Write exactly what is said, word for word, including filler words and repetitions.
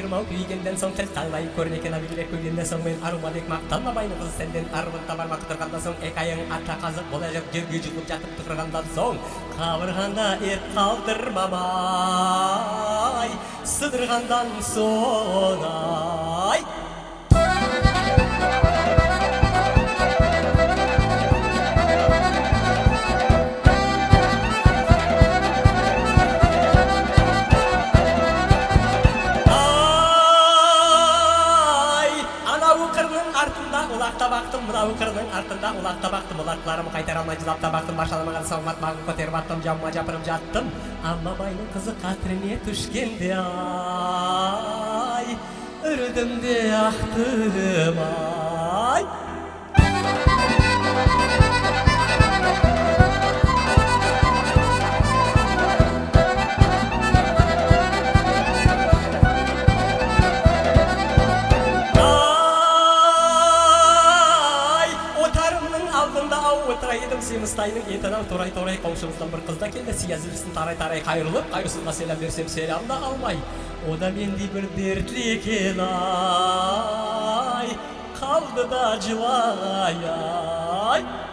тұрмау күйгенден соң тіл таңдайын көрнекен абилер көгенден соң мен арумадек мақталма байны қыз сенден арвын табар мақтырғандан соң экайың атша қазық болажақ жерге жұлып жатып тұқырғандан соң қабырғанда ет қалдырмамай сыдырғандан соң ай табақтым мынау қырдың артында улақ табақтым улақтарым қайтара алмай жылап табақтым башаламаған соң батмағын көтеріп аттым жамма жапырып жаттым амма байның қызы қатріне түшкенде ай үрдім де ақтым ай Отырайдым семістайның етінен торай-торай қаушымыздан бір қызда келді сиязілісін тарай-тарай қайырылып қайырсызға селам берсем селам да алмай ода мендей бір дертлі екен ай қалды да жылай ай